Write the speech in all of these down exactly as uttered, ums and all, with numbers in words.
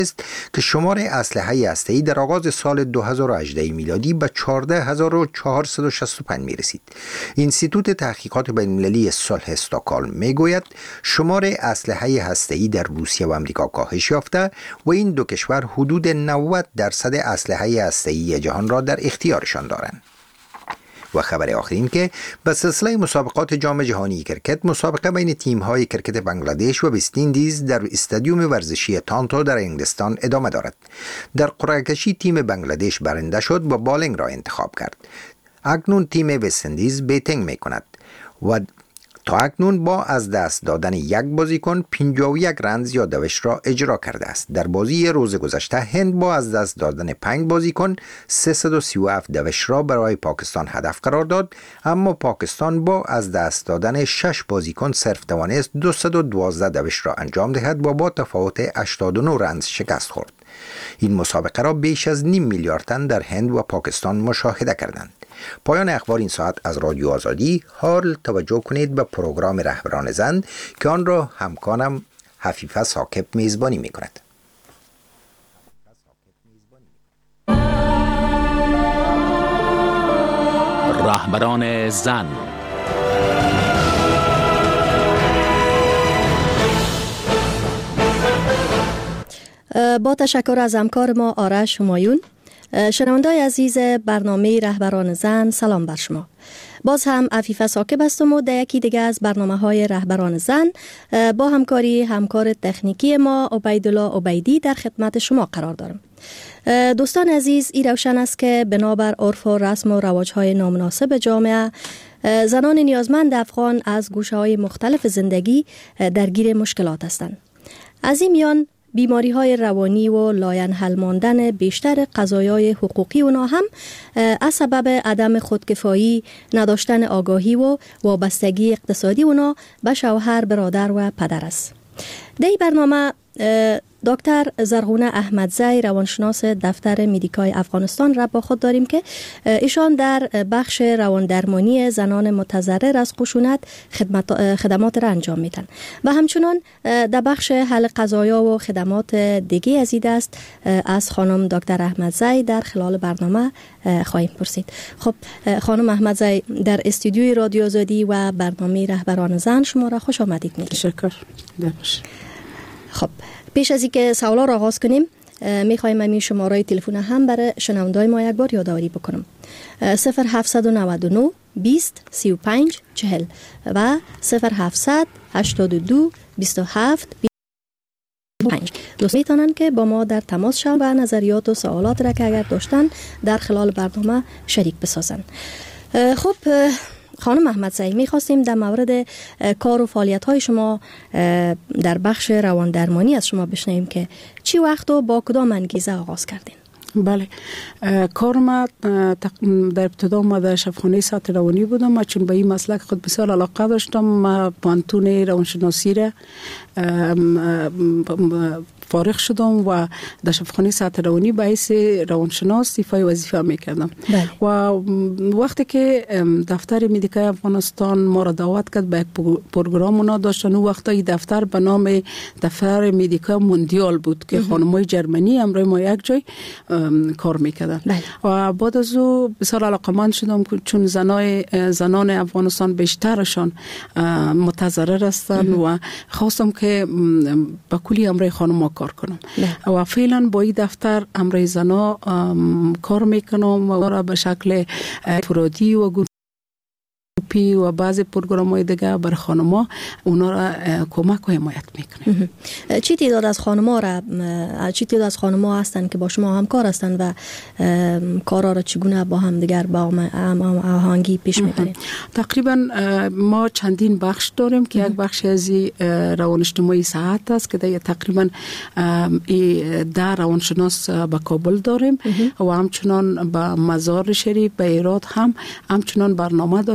است که شمار اسلحه هسته‌ای در آغاز سال دو هزار و هجده میلادی به چهارده هزار و چهارصد و شصت و پنج می رسید. اینستیتوت تحقیقات بین‌المللی صلح استکهلم می گوید شمار اسلحه هسته‌ای در روسیه و آمریکا کاهش یافته و این دو کشور حدود نود درصد اسلحه هسته‌ای جهان را در اختیارشان دارند. و خبر آخرین که به سلسله مسابقات جام جهانی کرکت، مسابقه بین تیم‌های کرکت بنگلادش و وست اندیز در استادیوم ورزشی تانتو در انگلستان ادامه دارد. در قرعه کشی تیم بنگلادش برنده شد و بالینگ را انتخاب کرد. اکنون تیم وست اندیز بیتینگ می‌کند و تا اکنون با از دست دادن یک بازیکن پنجاه و یک رنز یا دوش را اجرا کرده است. در بازی روز گذشته هند با از دست دادن پنج بازیکن سیصد و سی و هفت دوش را برای پاکستان هدف قرار داد، اما پاکستان با از دست دادن شش بازیکن صرف توانست دویست و دوازده دوش را انجام دهد و با تفاوت هشتاد و نه رنز شکست خورد. این مسابقه را بیش از نیم میلیارد تن در هند و پاکستان مشاهده کردند. پایان اخبار این ساعت از رادیو آزادی. حال توجه کنید به پروگرام رهبران زن که آن را همکارم حفیفه ثاقب میزبانی می کند. رهبران زن. با تشکر از همکار ما آرش همایون. شنوندای عزیز برنامه رهبران زن، سلام بر شما. باز هم عفیفه ثاقب هستم و در یکی دیگه از برنامه های رهبران زن با همکاری همکار تکنیکی ما عبیدالله عبیدی در خدمت شما قرار دارم. دوستان عزیز، این روشن است که بنابر عرف و رسم و رواج‌های نامناسب جامعه، زنان نیازمند افغان از گوشه‌های مختلف زندگی درگیر مشکلات هستند. از این میان بیماری های روانی و لاینحل ماندن بیشتر قضایای حقوقی اونا هم از سبب عدم خودکفایی، نداشتن آگاهی و وابستگی اقتصادی اونا به شوهر، برادر و پدر است. در این برنامه دکتر زرغونه احمدزی، روانشناس دفتر مدیکای افغانستان را با خود داریم که ایشان در بخش رواندرمانی زنان متضرر از خشونت خدمات خدمات را انجام میدن و همچنان در بخش حل قضایا و خدمات دیگه از این دست از خانم دکتر احمدزی در خلال برنامه خواهیم پرسید. خب خانم احمدزی، در استودیوی رادیو آزادی و برنامه رهبران زن شما را خوش آمدید میگیم. تشکر. خب پیش از اینکه سوالا را آغاز کنیم، میخوایم همین شماره تلفن هم برای شنوندای ما یک بار یادآوری بکنم. صفر هفتصد و نود و نه بیست سی و پنج چهل و صفر هفتصد هشتاد و دو بیست و هفت بیست و پنج. دوست میتونن که با ما در تماس شون و نظریات و سوالات را که اگر داشتن در خلال برنامه شریک بسازن. خب خانم احمدزی، میخواستیم در مورد کار و فعالیت های شما در بخش رواندرمانی از شما بشنویم که چی وقت و با کدام انگیزه آغاز کردین؟ بله، کار ما در ابتدا ما در شفاخانه سطح روانی بودم. ما چون به این مسلک خود بسیار علاقه داشتم، ما پانتون روانشناسی را فارغ شدم و در شفاخانه سطح روانی به حیث روانشناس ایفای وظیفه میکردم. و وقتی که دفتر مدیکای افغانستان ما را دعوت کرد به یک پروگرام اونا داشتن، اون وقتا این دفتر به نام دفتر مدیکای موندیال بود که خانمای جرمنی همراه ما یک جای کار میکردن. و بعد از او بسیار علاقمند شدم چون زنای زنان افغانستان بیشترشان متضرر هستند و خواستم که با کلی همراه خانم‌ها کار کنم. نه. و فعلا با این دفتر امرای زنا کار میکنم و را به شکل افرادی و گروپی و بعضی پروگرام‌های دیگه برای خانم‌ها اونا را کمک و حمایت میکنیم. چی تعداد از خانم‌ها را چی تعداد از خانم‌ها هستند که با شما همکار هستند و کارا را چگونه با هم دیگر با هم آهنگی پیش میبرید؟ تقریبا ما چندین بخش داریم که یک بخش از روان اجتماعی صحت است که در تقریبا ده روانشناس به کابل داریم و همچنان به مزار شریف به ایراد هم همچنان برنامه داریم که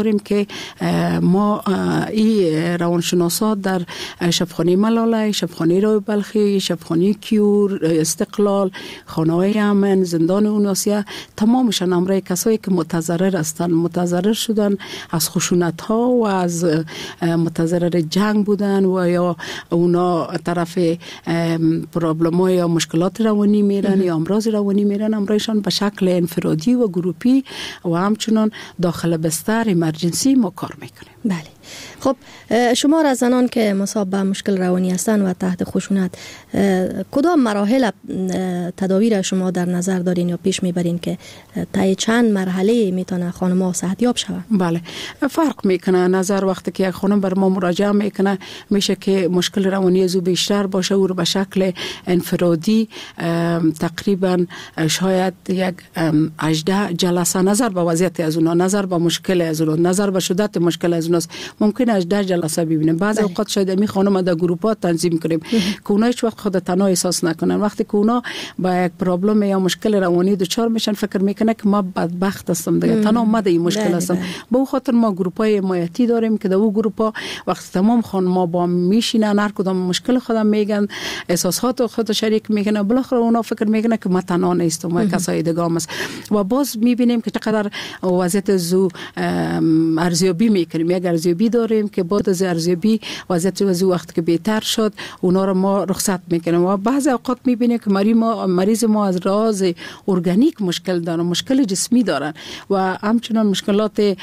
که ما این روانشناسا در شفاخانه ملاله، شفاخانه رای بلخی، شفاخانه کیور، استقلال، خانه‌های امن، زندان اوناسیه، تمامشان امرای کسایی که متضرر هستند، متضرر شدن از خشونت ها و از متضرر جنگ بودن و یا اونا طرف پرابلم ها یا مشکلات روانی میرن یا امراض روانی میرن، امرایشان به شکل انفرادی و گروپی و همچنان داخل بستر امرجنسی ما کار میکنیم. بله. خب شما را زنان که مصاب به مشکل روانی هستند و تحت خشونت، کدام مراحل تداوی شما در نظر دارین یا پیش میبرین که طی چند مرحله میتونه خانم‌ها صحتیاب شوند؟ بله، فرق میکنه. نظر وقتی که یک خانم بر ما مراجعه میکنه میشه که مشکل روانی از او بیشتر باشه، او رو به شکل انفرادی تقریبا شاید یک هجده جلسه نظر به وضعیت از اونها، نظر به مشکل از اونها، نظر به شدت مشکل از اونها ممکن است هجده جلسه ببینیم. بعضی اوقات شاید می خانم در گروپ ها تنظیم کنیم که اونا هیچ وقت خود تنها احساس نکنن. وقتی که اونا با یک پرابلم یا مشکل روانی دچار میشن فکر میکنه که ما بدبخت هستم دیگه، تنها ما در این مشکل هستم. به اون خاطر ما گروپ های حمایتی داریم که در اون گروپ ها وقتی تمام خانم‌ها با میشینن، هر کدام مشکل خودم میگن، احساسات خود شریک میکنن، بالاخره اونا فکر میکنه که ما تنها نیستم، ما کسای دیگه هم است. و باز میبینیم که چقدر وضعیت زو ارزیابی میکنیم. یک ارزیابی داریم که بعد از ارزیابی وضعیت وضو وقت که بهتر شد اونا رو ما رخصت میکنیم. و بعضی اوقات میبینیم که مریض ما مریض ما از راز ارگانیک مشکل دارن، مشکل جسمی دارن و همچنان مشکلات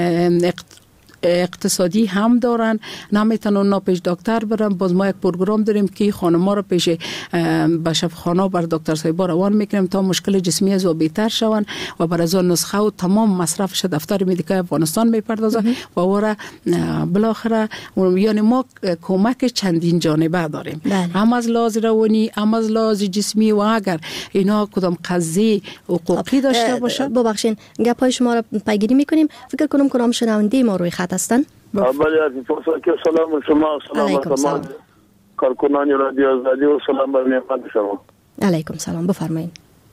اقتصادی هم دارن، نمیتونن اونا پیش دکتر برن. باز ما یک پروگرام داریم که خانم‌ها رو پیش به شفاخانه بر دکتر صاحبا روان میکنیم تا مشکل جسمی از او بهتر شون و بر از نسخه و تمام مصرفش دفتر مدیکای افغانستان میپردازه و وره بالاخره یعنی ما کمک چندین جانبه داریم. بله. هم از لحاظ روانی، هم از لحاظ جسمی و اگر اینا کدام قضیه حقوقی داشته باشه. ببخشید گپای شما رو پیگیری میکنیم. فکر کنم کدام شنونده ما روی خط هستن. بله عزیز که سلام شما، سلام تمام کارکنان رادیو آزادی و سلام بر مهمان شما. علیکم سلام، بفرمایید.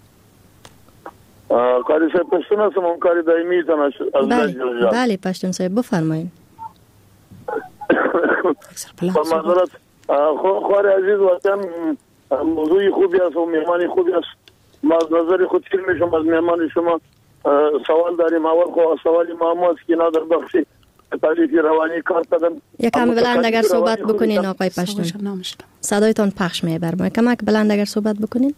کاری صاحب پشتون هستم، اون کاری دائمی تنش از بله بله پشتون صاحب بفرمایید. با معذرت خوار عزیز وطن موضوعی خوبی است و مهمانی خوبی است. ما از نظر خود فیلم میشم از مهمان شما سوال داریم. اول خو سوالی ما است که نادر بخشی تالیفی روانی کار کردن. یکم بلند اگر صحبت بکنین آقای پشتون، صدایتان پخش میبر. ما کمک بلند اگر صحبت بکنین.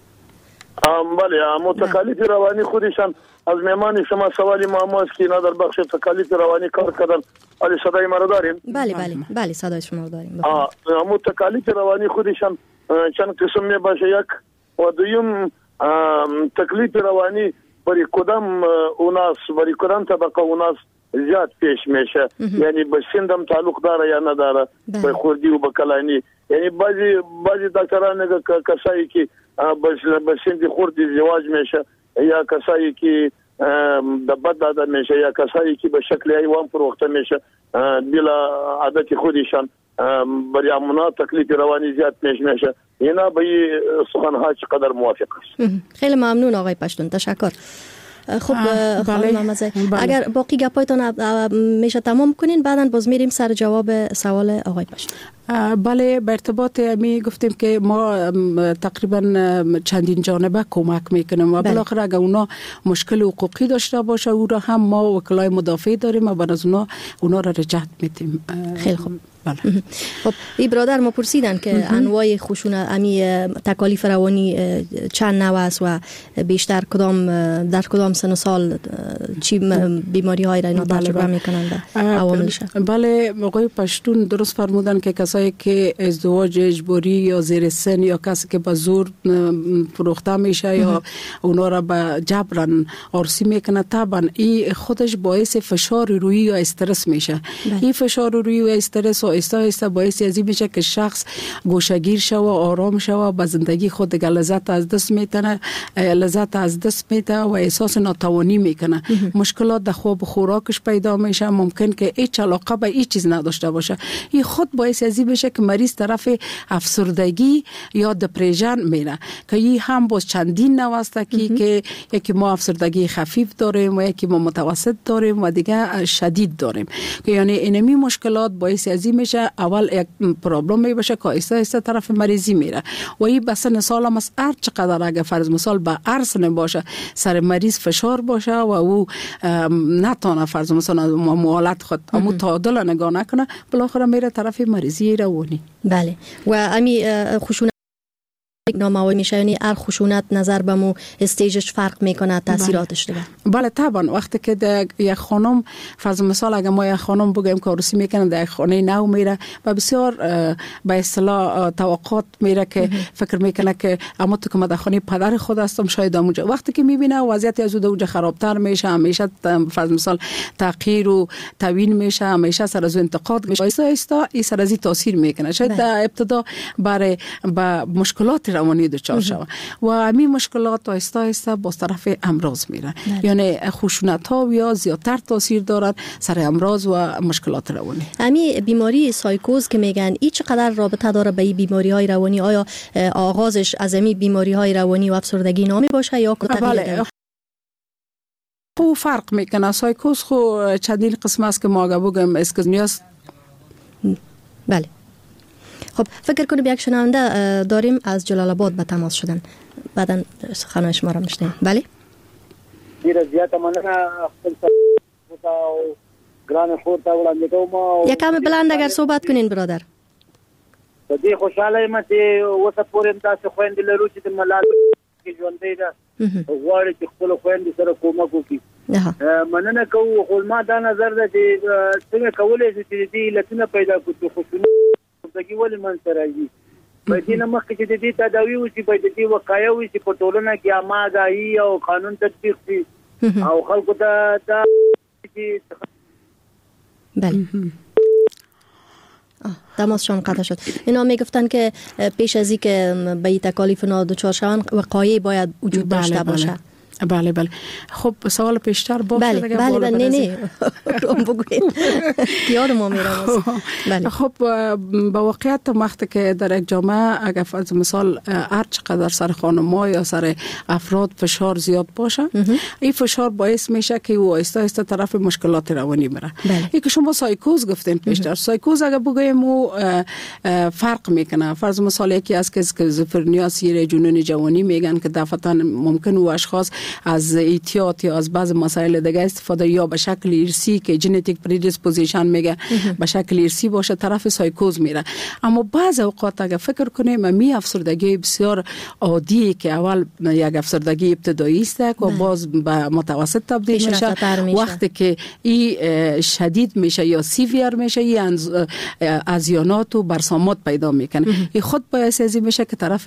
بله، متکالیف روانی خودشان از مهمان شما سوالی ما است که نادر بخش تکالیف روانی کار کردن. علی صدای ما رو داریم؟ بله بله بله صدای شما رو داریم. متکالیف روانی خودشان چند قسم می باشه. یک و دویم تکلیف روانی برای کدام اوناس برای کدام طبقه اوناس زیاد پیش میشه، یعنی به سندم تعلق داره یا نداره، به خوردی و به کلانی. یعنی بعضی بعضی دکتران کسایی که به سند خوردی زواج میشه یا کسایی که د بد عادت میشه یا کسایی که به شکل حیوان فروخته میشه بلا عادت خودشان برای امنا تکلیف روانی زیاد پیش میشه. اینا به سخنها چقدر موافق است؟ خیلی ممنون آقای پشتون، تشکر. خب خانم محمدزی اگر باقی گپایتون میشه تمام کنین بعداً باز میریم سر جواب سوال آقای پشتون. بله، به ارتباط می گفتیم که ما تقریبا چندین جانبه کمک میکنیم و بالاخره اگر اونا مشکل حقوقی داشته باشه او را هم ما وکلای مدافع داریم و بعد اونا اونا را رجعت میدیم. خیلی خوب. بله. خب این برادر ما پرسیدن که انواع خشونت امی تکالیف روانی چند نوع است و بیشتر کدام در کدام سن و سال چی بیماری های را اینا تجربه میکنن و عواملش؟ بله، آقای پشتون درست فرمودن که کسایی که ازدواج اجباری یا زیر سن یا کسی که به زور فروخته میشه یا اونا را به جبران عرضی میکنه، طبعا این خودش باعث فشار روحی یا استرس میشه. این فشار روحی و استرس و آهسته آهسته باعث ازی میشه که شخص گوشه‌گیر شوه، آرام شوه، به زندگی خود دیگه لذت از دست میتنه، لذت از دست میده و احساس ناتوانی میکنه. مشکلات در خواب و خوراکش پیدا میشه، ممکن که هیچ علاقه به هیچ چیز نداشته باشه. این خود باعث ازی ازی میشه که مریض طرف افسردگی یا دپرشن میره که این هم باز چندین نوع است که یکی ما افسردگی خفیف داریم و یکی ما متوسط داریم و دیگه شدید داریم که یعنی اینمی مشکلات باعث ازی میشه اول یک پرابلم می باشه که ایسته ایسته طرف مریضی میره و این بس سال هم از هر چقدر اگه فرض مثال به ارسن باشه سر مریض فشار باشه و او نتانه فرض مثلا معالجه خود امو تعادل نگاه نکنه بالاخره میره طرف مریضی روانی. بله و امی خشونت ناموی میشه یعنی هر خشونت نظر به مو استیجش فرق میکنه تاثیراتش دیگه. بله طبعا وقتی که یک خانم فرض مثال اگه ما یک خانم بگیم که عروسی میکنه در خانه نو میره و بسیار به اصطلاح توقعات میره که فکر میکنه که اما تو که در خانه پدر خود هستم شاید اونجا وقتی که میبینه وضعیت از اونجا خرابتر میشه همیشه فرض مثال تغییر و توین میشه همیشه سر از انتقاد میشه ایستا ایستا این سر از تاثیر میکنه شاید در ابتدا برای با مشکلات روانی دچار شود و همین مشکلات آهسته آهسته با طرف امراض میره یعنی خشونت ها یا زیادتر تاثیر دارد سر امراض و مشکلات روانی. همین بیماری سایکوز که میگن این چقدر رابطه داره به این بیماری های روانی آیا آغازش از همین بیماری های روانی و افسردگی نامی باشه یا بله خو فرق میکنه سایکوز خو چندین قسم است که ما اگه بگم اسکیزوفرنیا. بله خب فکر کنیم یک شنونده داریم از جلال آباد به تماس شدن بعداً سخنان شما را میشنیم. بله ډیره زیاته مننه خپل او ګران خور ته وړاندې کوم. یکم بلند اگر صحبت کنین برادر. په دې خوشاله یم چې اوسه پورې تاسو خويندې لرو چې د ملال کې ژوندې ده غواړي چې خپل خويندې سره کومک وکړي. مننه کوو خو ما دا نظر ده چې څنګه کولای شي چې دې لټونه پیدا کړو خو دغه ولې من سره راځي په دې نه مخکې چې دې تداوی وشي په دې وقایع وشي په ټولنه کې اماګاهي او قانون تطبیق شي او خلکو ته دا بله تماسشان قطع شد. اینا میگفتن که پیش از این که به این تکالیف اینا دچار شوند وقایع باید وجود داشته باشه. بله بله خب سوال پیشتر باشه. بله بله بله نه نه روم بگوید یاد ما میره. بله خب با واقعیت وقتی که در یک جامعه اگر فرض مثال هر چقدر سر خانم‌ها یا سر افراد فشار زیاد باشه این فشار باعث میشه که او آهسته آهسته طرف مشکلات روانی بره. این که شما سایکوز گفتین پیشتر سایکوز اگر بگویم او فرق میکنه فرض مثال یکی از که اسکیزوفرنیا سیر جنون جوانی میگن که دفعتا ممکن او اشخاص از احتیاط یا از بعض مسائل دیگه استفاده یا به شکل ارثی که ژنتیک پردیسپوزیشن میگه به شکل ارثی باشه طرف سایکوز میره. اما بعض اوقات اگه فکر کنیم می افسردگی بسیار عادی که اول یک افسردگی ابتدایی است که باز به متوسط تبدیل میشه وقتی که این شدید میشه یا سیویر میشه این ازیانات و برسامات پیدا میکنه این خود باعث ازی میشه که طرف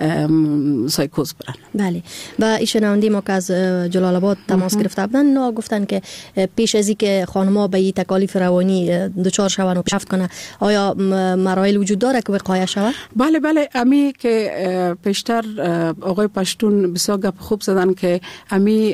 سایکوز برن. بله و ایشنوندی ما که از جلال آباد تماس گرفته بودن نا گفتن که پیش از اینکه خانم‌ها به این تکالیف روانی دچار شوند و پیشرفت کنه آیا مراحل وجود داره که وقایع شود؟ بله بله امی که پیشتر آقای پشتون بسیار گپ خوب زدن که امی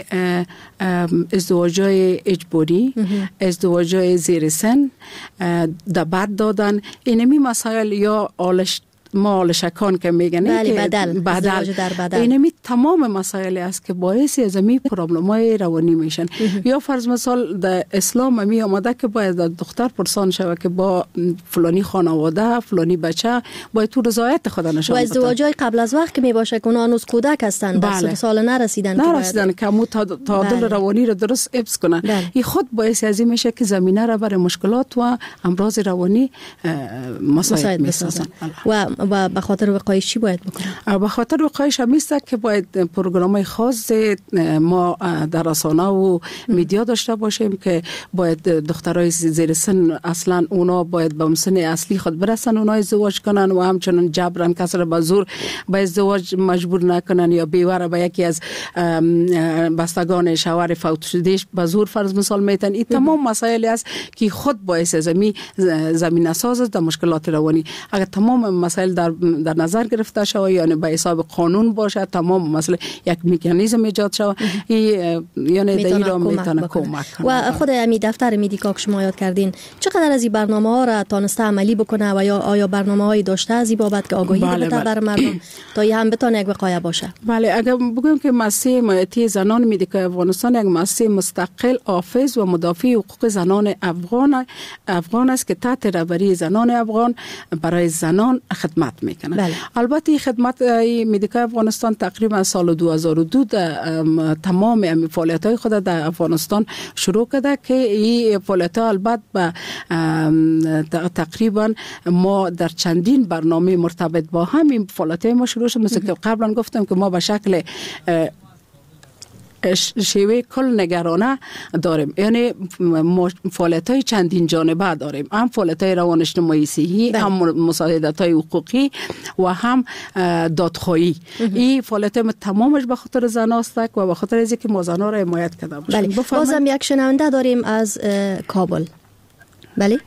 ازدواجای اجباری ازدواجای زیر سن دبت دادن اینمی مسائل یا آلش مال شکان که میگن که بدل بدل در بدل اینمی تمام مسائل است که باعث از می پرابلم‌های روانی میشن. یا فرض مثال در اسلام می آمده که باید دختر پرسان شود که با فلانی خانواده فلانی بچه باید تو رضایت خود نشان بده. و ازدواجای قبل از وقت که می باشه که اونها هنوز کودک هستند بله. دست سال نرسیدن نرسیدن که مو تعادل بله. روانی رو درست حفظ کنن. بله. این خود باعث از این میشه که زمینه را برای مشکلات و امراض روانی مساعد میسازن. و و به خاطر وقایعش چی باید بکنم؟ به خاطر وقایعش همیست که باید پروگرام‌های خاص ما در رسانه و میدیا داشته باشیم که باید دخترای زیر سن اصلا اونا باید به سن اصلی خود برسن اونا ازدواج کنن و همچنان جبران کس را به زور به ازدواج مجبور نکنن یا بیوه به یکی از بستگان شوهر فوت شدهش به زور فرض مثال میتن. این تمام مسائلی است که خود باعث زمین زمینه ساز در مشکلات روانی. اگر تمام مسائل در در نظر گرفته شود، یعنی به حساب قانون باشه، تمام مسئله یک مکانیزم ایجاد شود، این یعنی در ایران میتونه کمک کنه. و خود امی دفتر میدیکا که شما یاد کردین چقدر از این برنامه ها را تانسته عملی بکنه و یا آیا برنامه هایی داشته از این بابت که آگاهی بله بده بر مردم تا این هم بتونه یک وقایع باشه؟ بله، اگر بگویم که مؤسسه حمایتی زنان میدیکای افغانستان یک مؤسسه مستقل حافظ و مدافع حقوق زنان افغان افغان است که تحت رهبری زنان افغان برای زنان خدمت میکنه. بله. البته این خدمت میدیکای افغانستان تقریبا سال دو هزار و دو تمام فعالیت‌های خود در افغانستان شروع کرده که این فعالیت‌ها البته به تقریبا ما در چندین برنامه مرتبط با همین فعالیت‌های ما شروع شد. مثل که قبلا گفتم که ما به شکل شیوه کل نگرانه داریم، یعنی فعالیت‌های چندین جانبه داریم، هم فعالیت‌های روان اجتماعی صحی، هم مساعدت‌های حقوقی و هم دادخواهی. این فعالیت‌های تمامش به خاطر زنان است و به خاطر از اینکه ما زنان را حمایت کرده باشیم. بله. بازم یک شنونده داریم از کابل. بله.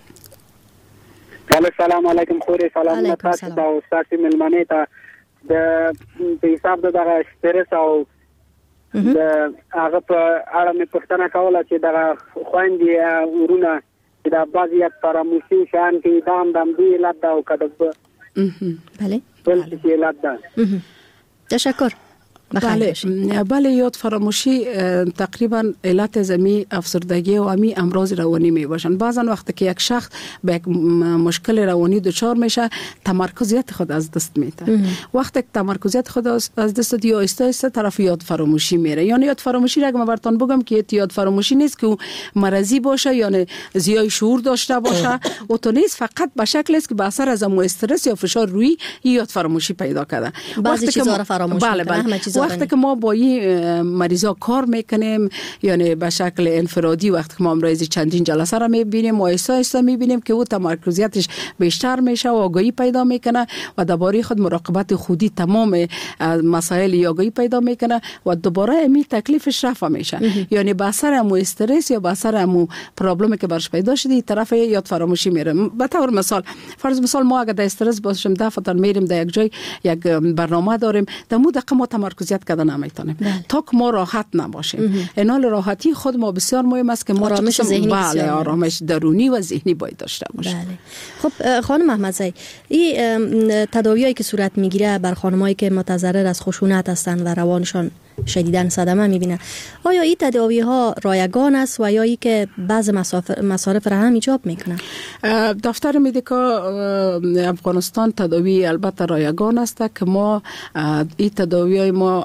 بله، سلام علیکم خوری، سلام تاسو او تاسو ملمنه ته د حساب دغه استرس او د هغه په اړه مې پوښتنه کوله چې دغه خويندې ورونه چې د بعضیت فراموشي شان کې دام دام دی لاده او کده. بله بله تشکر. بله بله یاد فراموشی تقریبا علت زمی افسردگی و امی امراض روانی می باشن. بعضا وقتی که یک شخص به یک مشکل روانی دچار میشه تمرکزیت خود از دست میده. وقتی که تمرکزیت خود از دست داد یا آهسته آهسته طرف یاد فراموشی میره. یعنی یاد فراموشی را اگه من براتون بگم که یاد فراموشی نیست که مرضی باشه یعنی زیای شعور داشته باشه و تو نیست، فقط به شکل است که به اثر از استرس یا فشار روی یاد فراموشی پیدا کرده. بعضی چیزا را فراموش بله بله. وقتی که ما با این مریضا کار میکنیم یعنی به شکل انفرادی، وقتی که ما امروز چندین جلسه را میبینیم و آهسته آهسته میبینیم که او تمرکزیتش بیشتر میشه و آگاهی پیدا میکنه و درباره خود مراقبت خودی تمام مسائل آگاهی پیدا میکنه و دوباره امی تکلیفش رفع میشه. یعنی به اثر امو استرس یا به اثر امو پرابلمی که برش پیدا شده طرف یاد فراموشی میره. به طور مثال فرض مثال ما اگه در استرس باشیم دفعه میریم در یک جای یک برنامه داریم در مو دقیقه ما تمرکزیت کردن نمیتونیم تا که ما راحت نباشیم. اینال راحتی خود ما بسیار مهم است که ما آرامش ذهنی بله آرامش درونی و ذهنی باید داشته باشیم. بله. خب خانم محمدزی، این تداویایی که صورت میگیره بر خانمایی که متضرر از خشونت هستند و روانشان شدیداً صدمه میبینه، آیا این تداوی ها رایگان است و یا ای که بعض مصارف را هم ایجاب میکنه؟ دفتر مدیکا افغانستان تداوی البته رایگان است که ما این تداوی های ما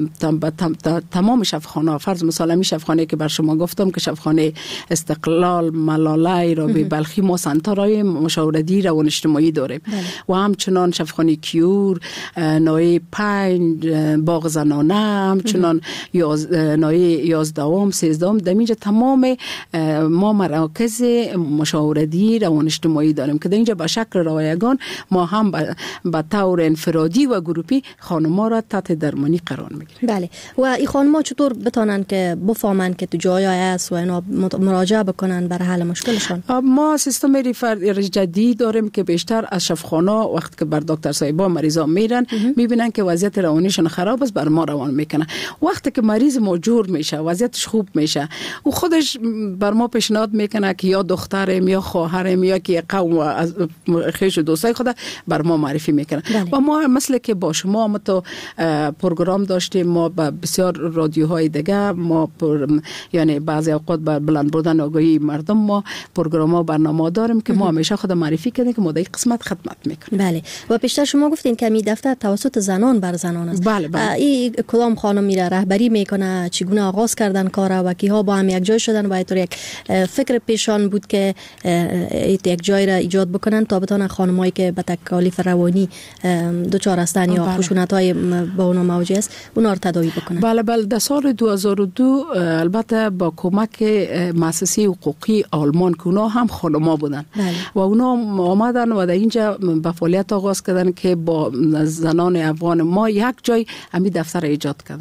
تمام شفاخانه، فرض مثال می شفاخانه که بر شما گفتم که شفاخانه استقلال، ملاله، رابطه بلخی، ما سنترهای مشاورتی روان اجتماعی داریم و همچنان شفاخانه کیور، نوعی پنج، باغ زنانه، همچنان یاز نایه یازدهم سیزدهم در اینجا تمام ما مراکز مشاورتی روان اجتماعی داریم که در اینجا به شکل رایگان ما هم به طور انفرادی و گروپی خانم‌ها را تحت درمانی قرار میگیریم. بله. و این خانم‌ها چطور بتونن که بفهمن که تو جایی است و اینا مراجعه بکنن برای حل مشکلشون؟ ما سیستم ریفر جدید داریم که بیشتر از شفاخانه وقتی که بر دکتر صاحبا مریضا میرن میبینن که وضعیت روانیشون خراب است، بر ما روان میکنه. وقتی که مریض موجور میشه وضعیتش خوب میشه و خودش بر ما پیشنهاد میکنه که یا دخترم یا خواهرم یا که قوم از خویش و دوستای خود بر ما معرفی میکنه. بله. و ما مثل که با شما ما تو پروگرام داشتیم، ما با بسیار رادیوهای دیگه ما پر یعنی بعضی اوقات بر بلند بردن آگاهی مردم ما پروگرام ها برنامه داریم که ما همیشه خود معرفی کردیم که ما در قسمت خدمت میکنیم. بله. و پیشتر شما گفتین که می دفتر توسط زنان بر زنان است. بله بله. این کدام خانم میره رهبری میکنه، چگونه آغاز کردن کار و کیها با هم یک جای شدن و اینطور یک فکر پیشان بود که یک جای را ایجاد بکنن تا بتونن خانمایی که به تکالیف روانی دچار هستن یا خشونت‌های با اونا مواجه است اونا رو تداوی بکنن؟ بله بله. در سال دو هزار و دو البته با کمک مؤسسه حقوقی آلمان که اونا هم خانم‌ها بودن. بله. و اونا آمدن و در اینجا به فعالیت آغاز کردن که با زنان افغان ما یک جای همین دفتر ایجاد کردن.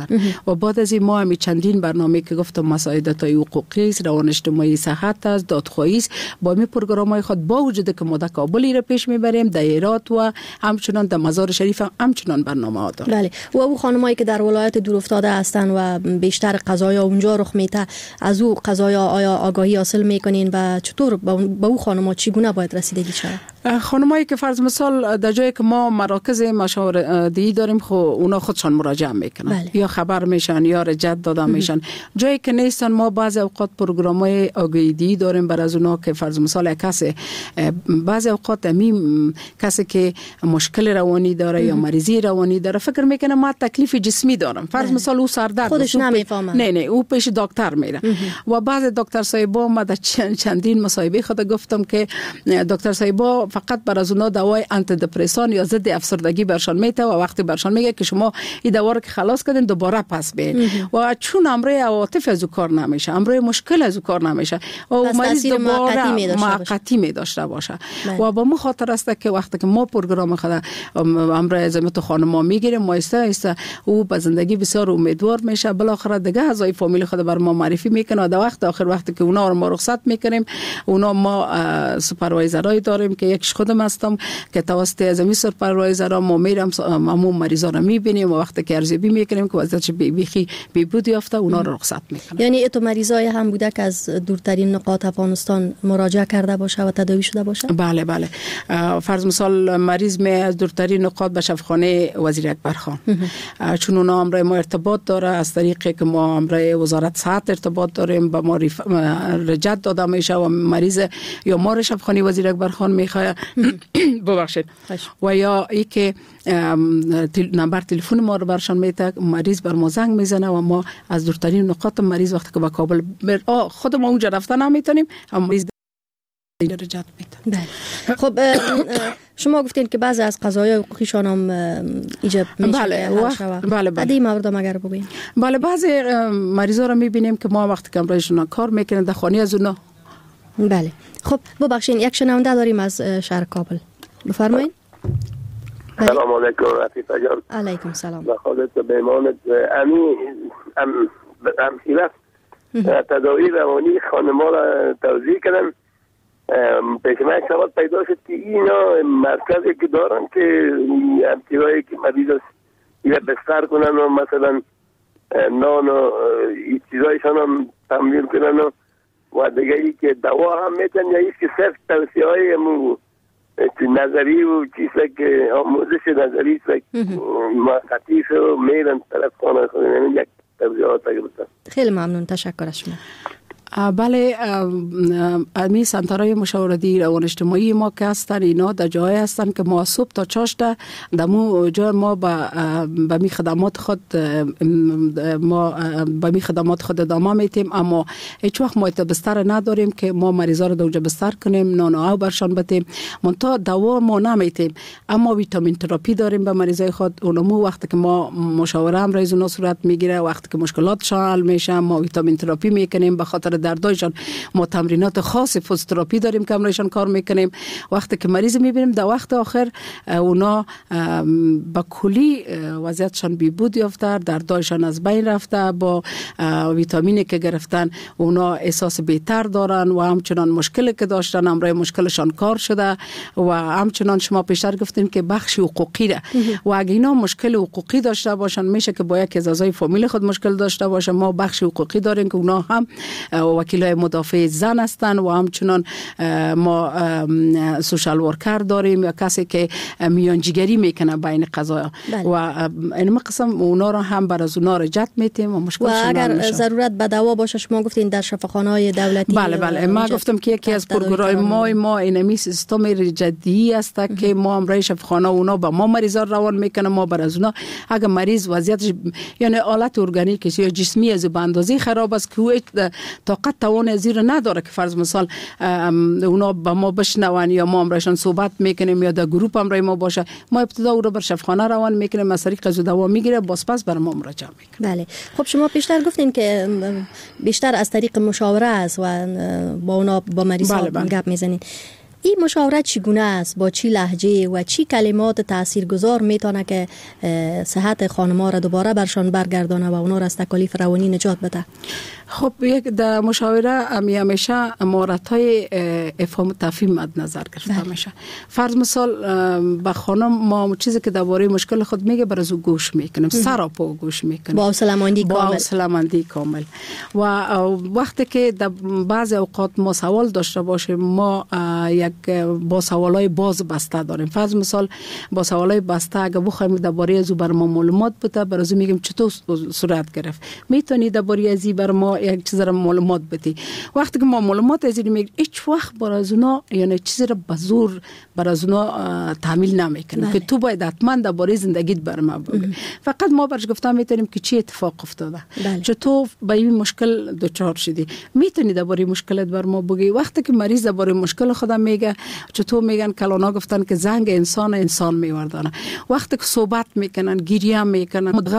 و بعد از این ما هم چندین برنامه که گفتم مساعدت های حقوقی است، روان اجتماعی، صحت است، دادخواهی است، با می پروگرام های خود با وجود که ما در کابل را پیش میبریم، در هرات و همچنان در مزار شریف هم همچنان برنامه ها داریم. بله. و او خانمایی که در ولایت دورافتاده هستند و بیشتر قضایا اونجا رخ میته، از او قضایا آیا آگاهی حاصل میکنین و چطور با او خانم‌ها چگونه باید رسیدگی شود؟ خانمایی که فرض مثال در جایی که ما مراکز مشاورتی داریم خو اونا خودشان مراجعه میکنن. بله. یا خبر میشن یا رجعت داده میشن. جایی که نیستن ما بعضی اوقات پروگرام‌های آگاهی داریم برای از اونا که فرض مثال کسی بعضی اوقات همین کسی که مشکل روانی داره یا مریضی روانی داره فکر میکنه ما تکلیف جسمی دارم، فرض مثال او سردرد خودش نمیفهمه، نه نه او پیش دکتر میره. و بعض دکتر صاحبا ما در چندین مصاحبه خود گفتم که دکتر صاحبا فقط بر از اونا دوای آنتی دپرسان یا ضد افسردگی برشان میته و وقتی برشان میگه که شما این دوا رو که خلاص کردین دوباره پس بیاین و چون امر عواطف از کار نمیشه، امر مشکل از کار نمیشه و مریض دوباره موقتی می داشته باشه. و با مو خاطر است که وقتی که ما پروگرام خود امر عظمت خانم‌ها میگیریم ما است است او به زندگی بسیار امیدوار میشه، بالاخره دیگه اعضای فامیل خود بر ما معرفی میکنه و در وقت آخر وقتی که اونا رو ما رخصت میکنیم اونا ما سوپروایزرای داریم که یکش خودم هستم که توسط ازمی سوپروایزرها ما میرم همون مریضا رو میبینیم و وقتی که ارزیابی میکنیم که وضعیتش بیخی بهبود یافته اونا رو رخصت میکنیم. یعنی تو مریضای هم بوده که از دورترین نقاط افغانستان مراجعه کرده باشه و تداوی شده باشه؟ بله بله. فرض مثال مریض می از دورترین نقاط به شفاخانه وزیر اکبر خان، چون اونا امر ما ارتباط داره از طریقی که ما امر وزارت صحت ارتباط داریم با ما رجعت داده میشه و مریض یا ما شفاخانه وزیر اکبر خان میخواد ببخشید و یا ای که نمبر تلفن ما رو برشان میته، مریض بر ما زنگ میزنه و ما از دورترین نقاط مریض وقتی که به کابل خود ما اونجا رفتن نمیتونیم هم مریض رجعت میتن. خب شما گفتین که بعضی از قضايا حقوقیشان هم ایجاب میشه. بله بله بله. این مورد مگر بگوین. بله بعضی مریضا رو میبینیم که ما وقتی که امرایشون کار میکنن در خانه از اونا. بله. خب ببخشید یک شنونده داریم از شهر کابل. بفرمایید. سلام علیکم رفیقا جان. علیکم سلام. بخاطر بیمانت امی ام امثله تداوی روانی خانم‌ها را توضیح کردن. پیش من سوال پیدا شد که اینا مرکزی که دارن که امتیایی که مریض است یا بستر کنن و مثلا نان و چیزایشان هم تمرین کنن و و دیگه ای که دوا هم میتن یا ایست که صرف توصیه های نظری و چیزا که آموزش نظری است موقتیش و میرن طرف خانه خودن یک توضیح ها تگرفتن. خیلی ممنون، تشکر از شما. بله امی سنترهای مشاورتی روان اجتماعی ما که هستن اینا در جای هستن که ما صبح تا چاشته دمو جای ما به می خدمات خود ما به می خدمات خود ادامه میتیم، اما هیچ وقت ما بستر نداریم که ما مریضا رو دوجا بستر کنیم نان و آب برشان بدیم، منتها دوا ما نمیتیم، اما ویتامین تراپی داریم به مریضای خود. اونمو وقتی که ما مشاوره هم رایز اونا صورت میگیره وقتی که مشکلاتشان حل میشه ما ویتامین تراپی میکنیم، به خاطر دردایشان ما تمرینات خاص فوزتراپی داریم که امرایشان کار میکنیم. وقتی که مریض میبینیم در وقت آخر اونا با کلی وضعیتشان بیبود یافته، دردایشان از بین رفته، با ویتامینی که گرفتن اونا احساس بهتر دارن و همچنان مشکلی که داشتن امرای مشکلشان کار شده و همچنان شما پیشتر گفتین که بخش حقوقی ده و اگه اینا مشکل حقوقی داشته باشن میشه که با یک از اعضای فامیل خود مشکل داشته باشه. ما بخش حقوقی داریم که اونا هم وکیلای مدافع زن هستن و همچنان ما سوشال ورکر داریم یا کسی که میانجیگری میکنه بین قضایا و این قسم اونا رو هم بر از اونا رجعت میتیم و مشکل و اگر ضرورت به دوا باشه شما گفتین در شفاخانه‌های دولتی. بله بله ما گفتم که یکی از پروگرام ما ما اینمی سیستم جدی است که ما امرای شفاخانه اونا با ما مریضا روان میکنه، ما بر از اونا اگر مریض وضعیتش یعنی حالت ارگانیکش یا جسمی از به اندازه خراب است که طاقت توان زیر نداره که فرض مثال اونا با ما بشنون یا ما امرشان صحبت میکنیم یا در گروپ امرای ما باشه، ما ابتدا او رو بر شفاخانه روان میکنیم، از طریق از دوا میگیره باز پس بر ما مراجعه میکنه. بله. خب شما پیشتر گفتین که بیشتر از طریق مشاوره است و با اونا با مریضا بله بله. گپ میزنین. این مشاوره چگونه است؟ با چی لهجه و چی کلمات تاثیرگذار میتونه که صحت خانم‌ها را دوباره برشان برگردانه و اونا را از تکالیف روانی نجات بده؟ خب یک در مشاوره امی همیشه مهارت‌های افهام و تفهیم مد نظر گرفته میشه. فرض مثال به خانم ما چیزی که درباره مشکل خود میگه بر از او گوش میکنیم، سراپا گوش میکنیم با حوصله‌مندی کامل. با حوصله‌مندی کامل. و وقتی که در بعضی اوقات ما سوال داشته باشیم، ما یک با سوالای باز بسته داریم. فرض مثال با سوالای بسته اگه بخوایم درباره از او بر ما معلومات بده، بر از او میگیم چطور صورت گرفت، میتونی درباره از بر ما یک چیز را معلومات بدی. وقتی که ما معلومات از این میگیم، هیچ وقت بر از اونا یعنی چیزی را به زور بر از اونا تحمیل نمیکنه که تو باید حتما درباره زندگیت بر ما بگی. فقط ما برش گفتم میتونیم که چی اتفاق افتاده، چطور به این مشکل دچار شدی، میتونی درباره مشکلت بر ما بگی. وقتی که مریض درباره مشکل خودم میگه، چطور میگن کلانا گفتن که زنگ انسان انسان میوردانه. وقتی که صحبت میکنن، گریه میکنن،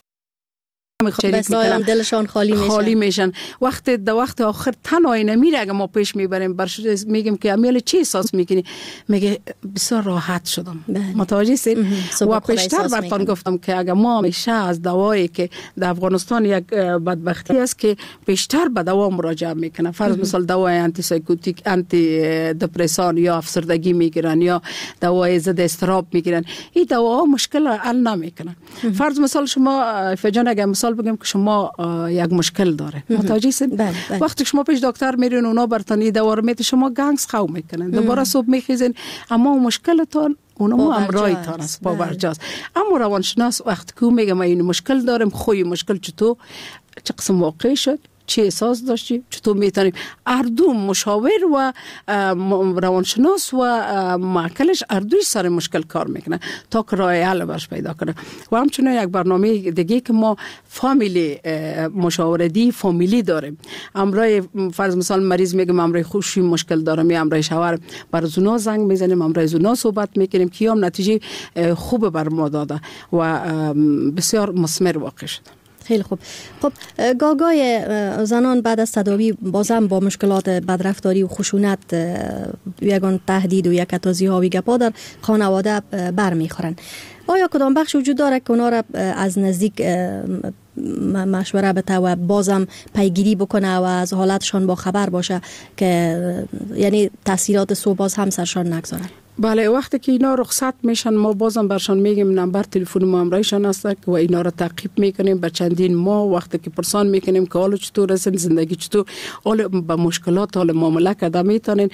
بس هم دلشان خالی میشن. خالی میشن. وقت در وقت آخر تنهایی نمیره. اگه ما پیش میبریم برش میگیم که امیل چی احساس میکنی، میگه بسیار راحت شدم. متوجه هستید؟ و پیشتر براتون گفتم که اگه ما همیشه از دوایی که در افغانستان یک بدبختی است که پیشتر به دوا مراجعه میکنه. فرض مثال دوای آنتی سایکوتیک، آنتی دپرسان یا افسردگی میگیرن یا دوای ضد اضطراب میگیرن، این دواها مشکل حل نمیکنن. فرض مثال شما فجان اگه مثال بگم که شما یک مشکل داره، متوجه هستید؟ وقتی شما پیش دکتر میرین اونا برتون این دوا رو میده، شما گنگس خو میکنن، دوباره صبح میخیزین، اما مشکلتون اونم امرایتان است، باورجاست. اما روانشناس وقتی که میگه ما این مشکل دارم، خوی مشکل چطور، چه قسم واقع شد، چه احساس داشتی، چطور میتونیم هر دو مشاور و روانشناس و معکلش هر دوی سر مشکل کار میکنه تا که راه حل برش پیدا کنه. و همچنین یک برنامه دیگه که ما فامیلی مشاورتی فامیلی داریم. امرای فرض مثال مریض میگم امرای خوشی مشکل دارم یا امرای شوهر، بر زونا زنگ میزنیم، امرای زونا صحبت میکنیم که هم نتیجه خوب بر ما داده و بسیار مثمر واقع شد. خیلی خوب. خب گاگای زنان بعد از تداوی بازم با مشکلات بدرفتاری و خشونت، یگان تهدید و یک تازی ها و گپا در خانواده برمیخورن. آیا کدام بخش وجود داره که اونا را از نزدیک مشوره بده و بازم پیگیری بکنه و از حالتشان با خبر باشه که یعنی تاثیرات سو باز هم سرشان نگذاره؟ بله، وقتی که اینا رخصت میشن ما بازم برشان میگیم نمبر تلفن ما همراهشان است و اینا رو تعقیب میکنیم به چندین ماه. وقتی که پرسان میکنیم که حال چطور است، زندگی چطور، حال با مشکلات حال معامله کرده میتونین.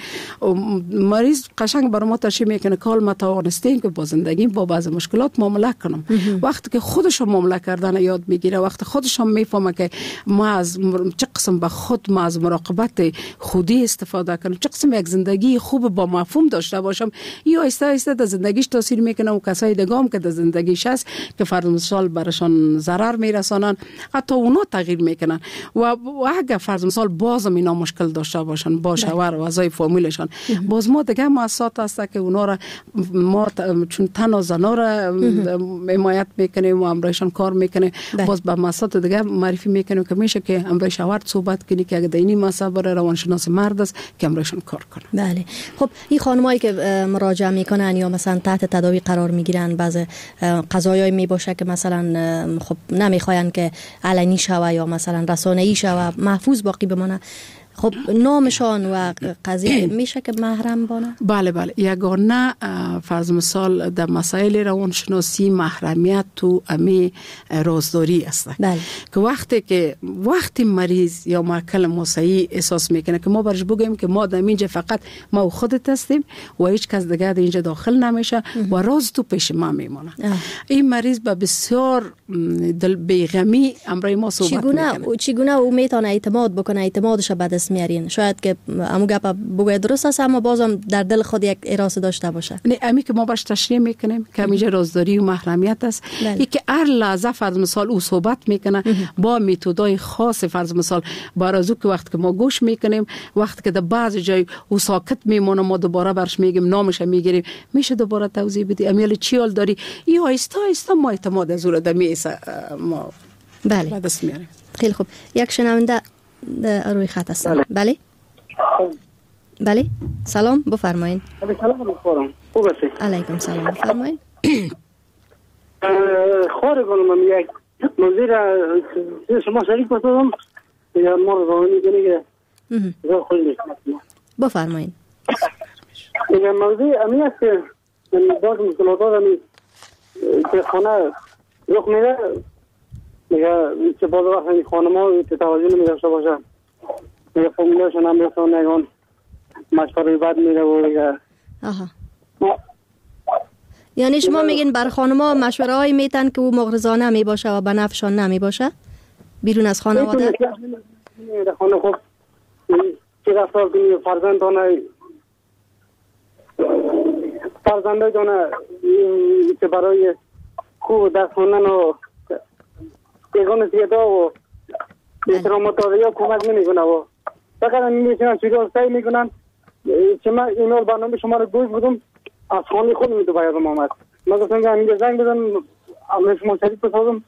مریض قشنگ بر ما تشریح میکنه که حال ما توانستیم که با زندگی با بعض مشکلات معامله کنم. وقتی که خودش معامله کردن یاد میگیره، وقتی خودش هم میفهمه که ما از چه قسم به خود ما از مراقبت خودی استفاده کنم، چه قسم یک زندگی خوب با مفهوم داشته باشم، یا آیسته آیسته در زندگیش تاثیر میکنه و کسای دیگه هم که در زندگیش هست که فرض مثال برشان ضرر میرسانن، حتی اونا تغییر میکنن. و اگه فرض مثال بازم اینا مشکل داشته باشن با شوهر و اعضای فامیلشان، باز ما دیگه مؤسسات هست که اونا را ما چون تن و زنا را حمایت میکنیم و همراهشان کار میکنیم، باز به مؤسسات دیگه معرفی میکنیم که میشه که همراه شوهر صحبت کنی که اگه دینی مؤسسه بر روانشناس مرد است که همراهشان کار کنه. بله. خب این خانمایی که مراجعه میکنن یا مثلا تحت تداوی قرار میگیرن، بعض قضایایی میباشه که مثلا خب نمیخواین که علنی شوه یا مثلا رسانه‌ای شوه، محفوظ باقی بمانه، خب نامشان و قضیه میشه که محرم بانه؟ بله بله، یگانه فرض مثال در مسائل روانشناسی محرمیت تو امی رازداری است. بله. که وقتی که وقتی مریض یا معکل مسیحی احساس میکنه که ما برش بگیم که ما در اینجا فقط ما و خودت هستیم و هیچ کس دیگه در اینجا داخل نمیشه و راز تو پیش ما میمونه، این مریض به بسیار دل بیغمی امرای ما صحبت چگونه میکنه. چگونه او میتونه اعتماد بکنه، اعتمادش به دست میارین؟ شاید که امو گپ بگه درست است اما بازم در دل خود یک اراده داشته باشه. نه، امی که ما باش تشریح میکنیم که اینجا رازداری و محرمیت است. ای که هر لحظه فرض مثال او صحبت میکنه با متدای خاص، فرض مثال بارازو که وقت که ما گوش میکنیم، وقت که در بعض جای او ساکت میمونه ما دوباره برش میگیم، نامش میگیریم، میشه دوباره توضیح بدی امیل چی حال داری، ای آیسته آیسته ما اعتماد از او دمیسه ما بله دست میاریم. خیلی خوب. یک شنونده روی خط هستن. بله. بله سلام بفرمایید. سلام می‌کنم. خوب هستی؟ علیکم سلام بفرمایید. خواهر کنم یک موضوع را شما شریک بسازم یا ما رو روانی کنید که خوش نیست. بفرمایید. این موضوع امی است که باز مشکلات همی که خانه رخ میده میگه که باز وقت این خانم ها توجه نمیداشته باشه میگه فامیلاشون هم رسان نگان مشکلی بد میده و میگه آها. یعنی شما میگین بر خانم‌ها مشوره هایی میتن که او مغرضانه می باشه و به نفعشان نمی باشه بیرون از خانواده؟ در خانه خوب چه رفتار کنی فرزندانه فرزندانه که برای خوب دست خوندن و یگان سیدا و احترامات ها کمک نمی کنه و فقط میشنن چیزی رو سعی میکنن که من ایمیل برنامه شما رو گوش بدم از خانه خود میتو باید آمد من گفتم که همینجا زنگ بدم همه شما شریک بسازم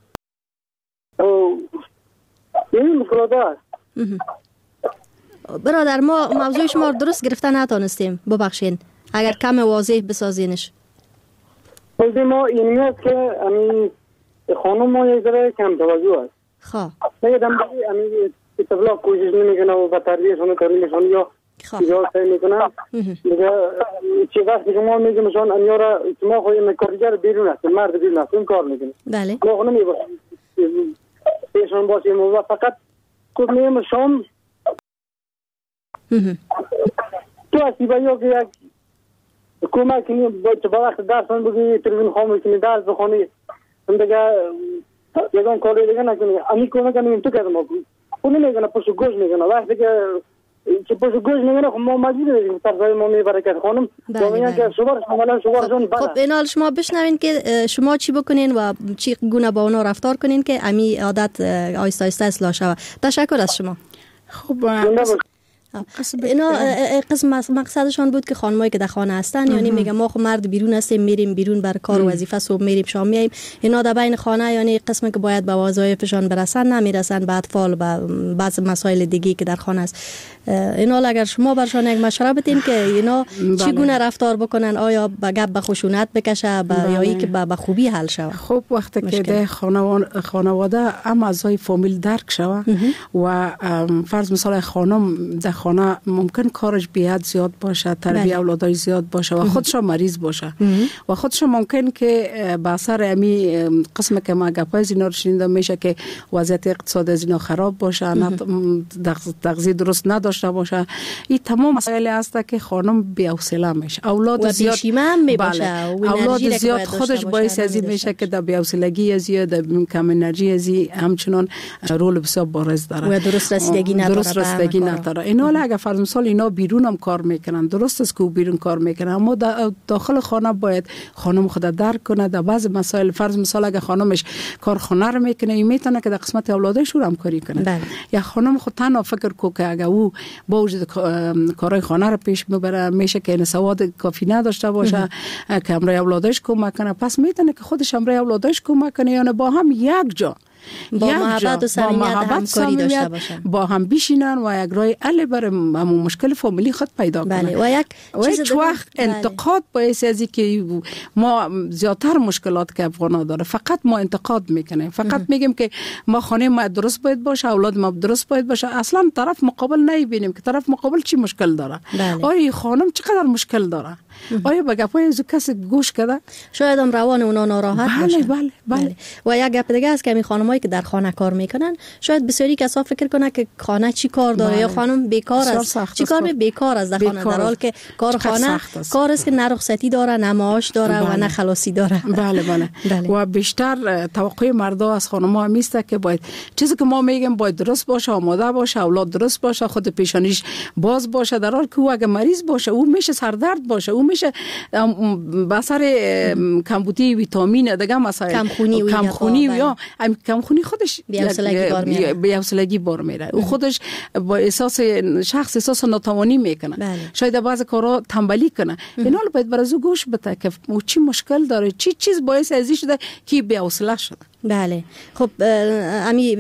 این مشکلات هست. برادر ما موضوع شما رو درست گرفتن نتانستیم ببخشین اگر کم واضح بسازینش. موضوع ما این است که همین خانم ما یک ذره کم توجه است. خواه میگه دم بایی همین اطلاع کوشش نمیکنه و به تربیتشون و تعلیمشون یا یا سعی میکنن میگه چه وقتی که ما میگیم شون انیا را ما خواهی مکارگر بیرون است مرد بیرون است اون کار میکنه بله ما خواهی نمیباشیم پیشون باشیم و فقط کود میم شون تو هستی با یا که یک کمک کنی با وقت درسان بگی تلوین خواهی کنی درس بخوانی هم دیگه یکان کاری دیگه نکنی امی کمک کنیم تو کردم اونی میگنه پشت گوش میگنه وقتی که که پشت گوش میگنه خب ما مجبور هستیم طرفای ما میبرکت خانم و میگن که شوهر شما شوهرشون بله. خب اینال شما بشنوین که شما چی بکنین و چی گونه با اونا رفتار کنین که امی عادت آیسته آیسته اصلاح شود. تشکر از شما. خب اینا قسم مقصدشان بود که خانمایی که در خانه هستن یعنی میگم ما خب مرد بیرون هستیم میریم بیرون بر کار و وظیفه صبح میریم شام میایم اینا در بین خانه یعنی قسمی که باید به وظایفشان برسن نمیرسن به اطفال و بعض مسائل دیگه که در خانه است. اینا اگر شما برشان یک مشوره بدین که اینا چگونه رفتار بکنن آیا به گپ به خشونت بکشه یا ای که به خوبی حل شود. خب وقتی که در خانواده هم اعضای فامیل درک شود و فرض مثال خانم در خانه ممکن کارش بیاد زیاد باشه تربیت اولادای زیاد باشه و خودش مریض باشه و خودش ممکن که به اثر امی قسم که ما گپای اینا رو شنیدم میشه که وضعیت اقتصادی از اینا خراب باشه تغذیه درست نداشته باشه این تمام مسائل است که خانم بی‌حوصله میشه اولاد زیاد میباشه اولاد زیاد خودش باعث از این میشه که در بی‌حوصلگی زیاد کم انرژی ازی همچنان رول بسیار بارز داره و درست رسیدگی نداره درست رسیدگی نداره اینا اگه فرض مثال اینا بیرون هم کار میکنن درست است که بیرون کار میکنن اما داخل خانه باید خانم خود درک کنه در بعض مسائل فرض مثال اگه خانمش کارخانه رو میکنه این میتونه که در قسمت اولادش رو هم کاری کنه بله. یا خانم خود تنها فکر کو که اگه او با وجود کارهای خانه رو پیش ببره میشه که این سواد کافی نداشته باشه که امرای اولادش کمک کنه پس میتونه که خودش امرای اولادش کمک کنه یعنی با هم یک جا با محبت و صمیمیت همکاری داشته باشن با هم بشینن و یک راه حل برای همون مشکل فامیلی خود پیدا کنن بله. و یک چیز وقت انتقاد باعث از که ما زیادتر مشکلات که افغانا داره فقط ما انتقاد میکنیم فقط میگیم که ما خانه ما درست باید باشه اولاد ما درست باید باشه اصلا طرف مقابل نمیبینیم که طرف مقابل چی مشکل داره بله. آیا خانم چقدر مشکل داره آیا به گپای از کسی گوش کرده شاید هم روان اونا ناراحت بله باشه بله بله, بله. و یک گپ دیگه است که می خانمایی که در خانه کار میکنن شاید بسیاری کسا فکر کنه که خانه چی کار داره بله. یا خانم بیکار است چی کار بیکار است در خانه در حال که کار خانه کار است که نه رخصتی داره نه معاش داره بله. و نه خلاصی داره بله بله, بله. و بیشتر توقع مردا از خانم‌ها همیست که باید چیزی که ما میگیم باید درست باشه آماده باشه اولاد درست باشه خود پیشانیش باز باشه در حال که او اگه مریض باشه او میشه سردرد باشه او میشه به اثر کمبودی ویتامین دیگه مسائل کمخونی و کمخونی یا کمخونی خودش بی‌حوصلگی بار میره بی‌حوصلگی بار میره او خودش با احساس شخص احساس ناتوانی میکنه بله. شاید بعضی کارا تنبلی کنه اینا رو باید برازو گوش بده که او چی مشکل داره چی چیز باعث ازی شده که بی‌حوصله شده بله. خب امی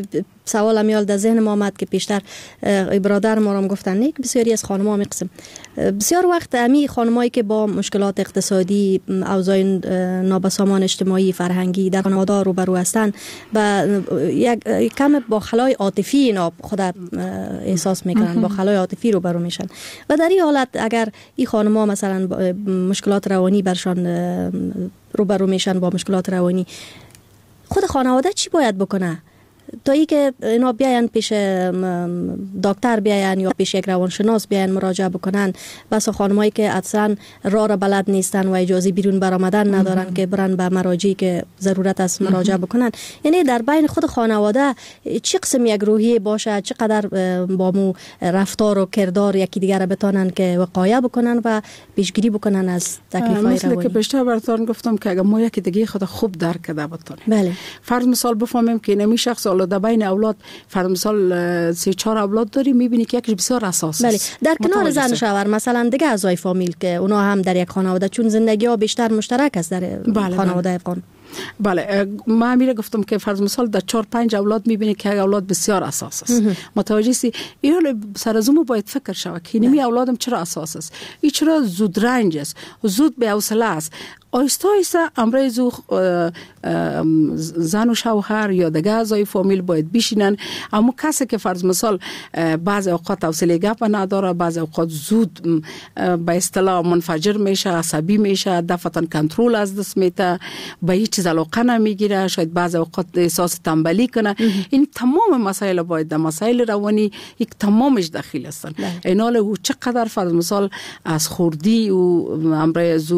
سوال میال در ذهن ما آمد که پیشتر برادر ما هم گفتن نیک بسیاری از خانم‌ها می قسم بسیار وقت امی خانمایی که با مشکلات اقتصادی، اوضاع نابسامان اجتماعی فرهنگی در خانواده روبرو هستند و یک کم با خلای عاطفی اینا خود احساس میکنن، با خلای عاطفی روبرو میشن و در این حالت اگر این خانم‌ها مثلا مشکلات روانی برشان روبرو میشن با مشکلات روانی، خود خانواده چی باید بکنه تا ای که اینا بیاین پیش دکتر بیاین یا پیش یک روانشناس بیاین مراجعه بکنن؟ بس خانمایی که اصلا راه را بلد نیستن و اجازه بیرون برآمدن ندارن که برن به مراجعی که ضرورت است مراجعه بکنن. یعنی در بین خود خانواده چه قسم یک روحیه باشه، چقدر با مو رفتار و کردار یکی دیگر بتونن که وقایع بکنن و پیشگیری بکنن از تکلیف‌های روانی. مثل که بیشتر براتون گفتم که اگه ما یکی دیگه خود خوب درک کرده بتونیم. بله. فرض مثال بفهمیم که نمی شخص در بین اولاد فرض مثال سه چهار اولاد داری، میبینی که یکیش بسیار اساسی است. بله. در کنار زن شوهر مثلا دیگه اعضای فامیل که اونا هم در یک خانواده، چون زندگی ها بیشتر مشترک است در بله خانواده افغان. بله، ما میره گفتم که فرض مثال در چهار پنج اولاد میبینی که اولاد بسیار اساس است. متوجه سی اینو سر از اون باید فکر شود که نمی اولادم چرا اساس است، این چرا زود رنج است، زود به حوصله است. آیسته آیسته امروز زن و شوهر یا دیگه اعضای فامیل باید بشینن. اما کسی که فرض مثال بعض اوقات حوصله گپ نداره، بعض اوقات زود به اصطلاح منفجر میشه، عصبی میشه، دفعتاً کنترل از دست میده، به هیچ چیز علاقه نمیگیره، شاید بعض اوقات احساس تنبلی کنه. این تمام مسائل باید در مسائل روانی یک تمامش داخل هستن. اینال او چقدر فرض مثال از خوردی و امروز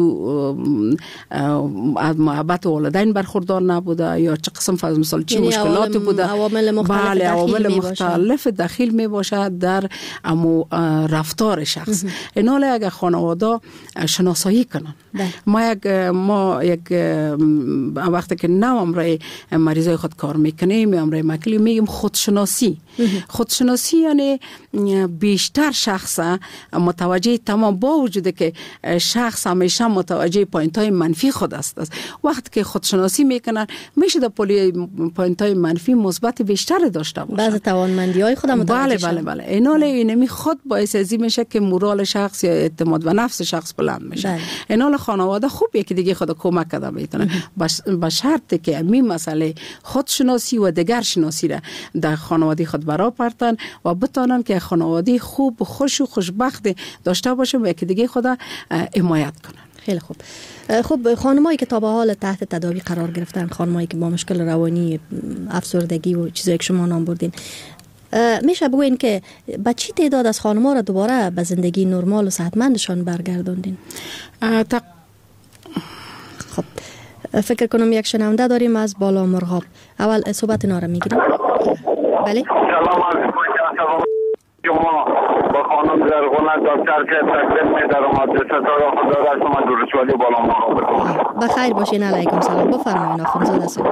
از محبت والدین برخوردار نبوده یا چه قسم فرض مثال چه مشکلات بوده، عوامل مختلف بله عوامل مختلف می داخل می باشد در امو رفتار شخص. اینال اگر خانواده شناسایی کنن، ما یک ما یک وقتی که نو امرای مریضای خود کار میکنیم، امرای مکلی میگیم خودشناسی. خودشناسی یعنی بیشتر شخص متوجه تمام، با وجود که شخص همیشه متوجه پوینت های منفی خود است. وقتی که خودشناسی میکنن میشه در پولی پوینت های منفی مثبت بیشتر داشته باشه. بعض توانمندی های خود متوجه بله بله بله اینال اینمی خود باعث ازی میشه که مورال شخص یا اعتماد و نفس شخص بلند میشه. اینال خانواده خوب یکی دیگه خود کمک کرده میتونه، با شرطی که همین مسئله خودشناسی و دیگر شناسی را در خانواده خود برا پرتن و بتونن که خانواده خوب خوش و خوشبخت داشته باشه و یکی دیگه خود حمایت کنن. خیلی خوب. خب خانمایی که تا به حال تحت تداوی قرار گرفتن، خانمایی که با مشکل روانی، افسردگی و چیزایی که شما نام بردین، میشه بگوین که با چی تعداد از خانم‌ها را دوباره به زندگی نرمال و صحتمندشان برگردوندین؟ تق... خب فکر کنم یک شنونده داریم از بالا مرغاب. اول صحبت اینا را میگیریم. بله. سلام علیکم. شما با خانم زرغونه دکتر که تقدیم می‌دارم مدرسه تا خدا را شما درشوالی بالا مرغاب. بخیر باشین. علیکم سلام. بفرمایید آخوندزاده صاحب.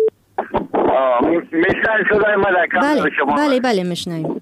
میشنید صدای من بله شما؟ بله بله میشنیم.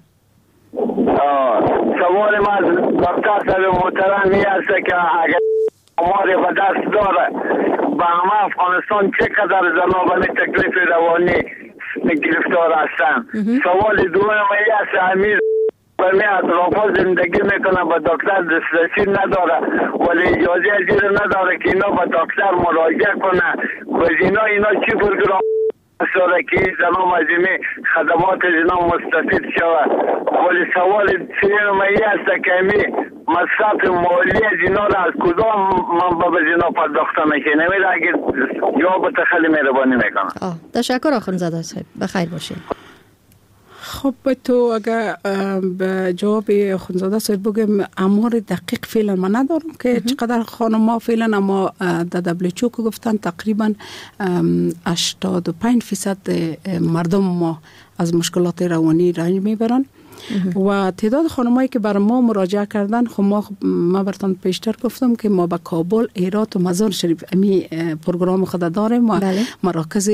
سوال من از دکتر صاحب محترم می است که اگر اماری به دست داره به همه افغانستان چقدر زنان به تکلیف روانی گرفتار هستند. سوال دوم ای است امیر برمی اطرافا زندگی میکنه با دکتر دسترسی نداره ولی اجازه اجیر نداره که اینا با دکتر مراجعه کنه و اینا اینا چی برگرام سوره که زنان مجموعی خدمات اینا مستفید شود. ولی سوال سوم ای است که امی مصرف مالی اینا را از کدام منبع به اینا پرداخته میشه؟ نمیره اگه جواب تخلی مهربانی میکنه. آه تشکر آخوندزاده صاحب. بخیر باشید. خب تو اگر به جواب خانزاده صاحب بگم امور دقیق فعلا من ندارم که چقدر خانم ها فعلا، اما در دبلیو که گفتن تقریبا هشتاد و پنج فیصد مردم ما از مشکلات روانی رنج میبرن و تعداد خانمایی که بر ما مراجعه کردن خب ما ما براتون پیشتر گفتم که ما با کابل، هرات و مزار شریف امی پروگرام خود داریم و بله. مراکز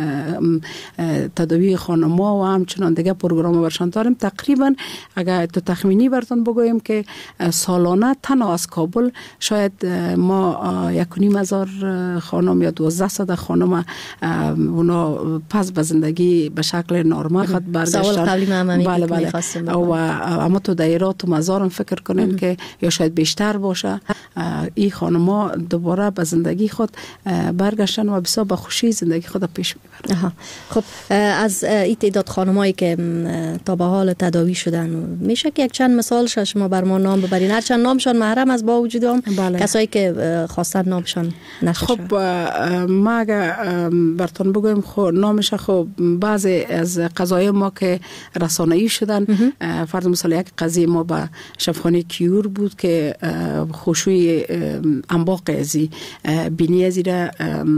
تداوی خانم‌ها و همچنان دیگه پروگرام برشان داریم. تقریبا اگر تو تخمینی براتون بگویم که سالانه تنها از کابل شاید ما یک و نیم هزار خانم یا دوازده صد خانم اونا پس به زندگی به شکل نرمال خود برگشتن. سوال قبلی ما بله بله. و اما تو دایرات و مزارم فکر کنین که یا شاید بیشتر باشه این خانم‌ها دوباره به زندگی خود برگشتن و بسیار با خوشی زندگی خود پیش میبرن. خب از این تعداد خانمایی که تا به حال تداوی شدن میشه که یک چند مثال شما بر ما نام ببرین؟ هر چند نامشان محرم از با وجود هم بله. کسایی که خواستن نامشان نشه. خب ما اگه براتون بگویم خب نامش خب بعضی از قضایا ما که رسانه‌ای شدن، فرض مثال یک قضیه ما با شفاخانه کیور بود که خوشوی انباق ازی بینی ازی را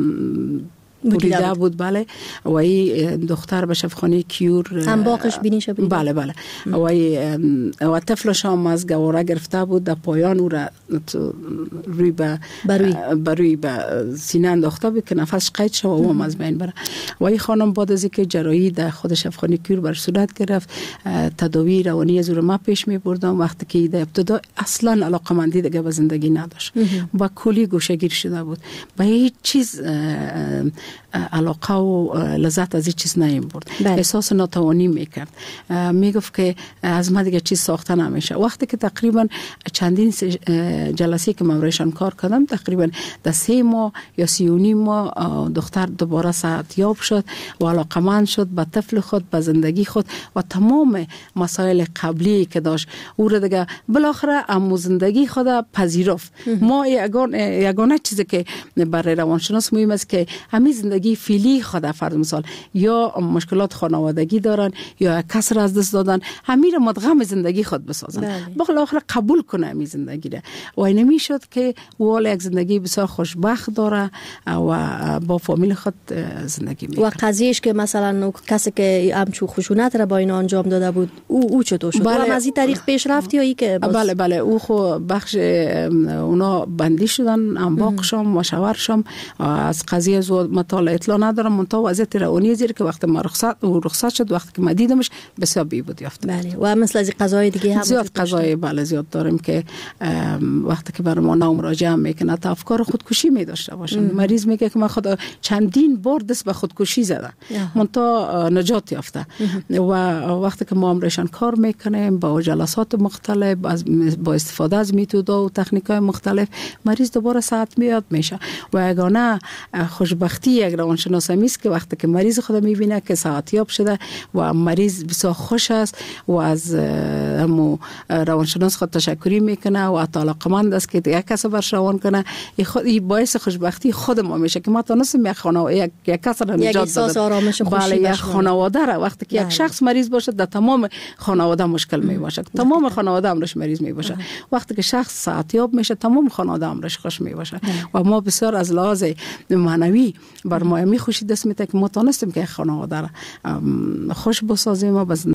بریده بود. بله و این دختر به شفاخانه کیور انباقش بینیش بریده. بله بله و این و طفلش هم از گواره گرفته بود، در پایان او را روی به بروی بروی به سینه انداخته بود که نفسش قید شد و او هم از بین بره. و این خانم بعد از اینکه جراحی در خود شفاخانه کیور بر صورت گرفت، تداوی روانی از او را ما پیش می بردم. وقتی که در ابتدا اصلا علاقمندی دیگه به زندگی نداشت و کلی گوشه‌گیر شده بود، به هیچ چیز علاقه و لذت از این چیز نمی برد. احساس ناتوانی میکرد، میگفت که از ما دیگه چیز ساخته نمیشه. وقتی که تقریبا چندین جلسه که من روشان کار کردم، تقریبا در سه ماه یا سی و نیم ماه دختر دوباره صحتیاب شد و علاقمند شد به طفل خود، به زندگی خود و تمام مسائل قبلی که داشت او را دیگه بالاخره امو زندگی خود پذیرفت. ما یگانه یگانه چیزی که برای روانشناس مهم است که همین زندگی فعلی خود، فرض مثال یا مشکلات خانوادگی دارن یا کسر از دست دادن، همین را مدغم زندگی خود بسازن، بالاخره قبول کنه همین زندگی را. و اینمی شد که او یک زندگی بسیار خوشبخت داره و با فامیل خود زندگی میکنه. و قضیهش که مثلا کسی که همچون خشونت را با این انجام داده بود او او چطور شد؟ بله. و از این طریق پیش رفتی یا ای که باز... بله بله او خو بخش اونا بندی شدن، انباقشم و شوهرشم از قضیه زود مطالعه اطلاع ندارم. منتها وضعیت روانی زیر که وقتی ما رخصت و رخصت شد، وقتی که ما دیدمش بسیار بی بود یافت. بله. و مثل از قضای دیگه هم زیاد قضای بله زیاد داریم که وقتی که بر ما مراجعه میکنه تا افکار خودکشی می داشته باشن. مریض میگه که من خود چندین بار دست به خودکشی زدم منتها نجات یافته. و وقتی که ما امرشان کار میکنیم با جلسات مختلف، با استفاده از میتودها و تکنیک‌های مختلف، مریض دوباره صحت میاد میشه. و یگانه خوشبختی یک روانشناس است که وقتی که مریض خود میبینه که صحتیاب شده و مریض بسیار خوش است و از همو روانشناس خود تشکری میکنه و علاقمند است که یک کس برش روان کنه، این باعث خوشبختی خود ما میشه که ما تونستیم یک خانواده یک, یک کس را نجات دادیم. بله یک خانواده را وقتی که یک شخص مریض باشه در تمام خانواده مشکل می باشه، تمام خانواده امرش مریض می باشه. وقتی که شخص صحتیاب میشه تمام خانواده امرش خوش می باشه. و ما بسیار از لحاظ معنوی بر ما می خوشی دست میده که ما تونستیم که خانواده را خوش بسازیم و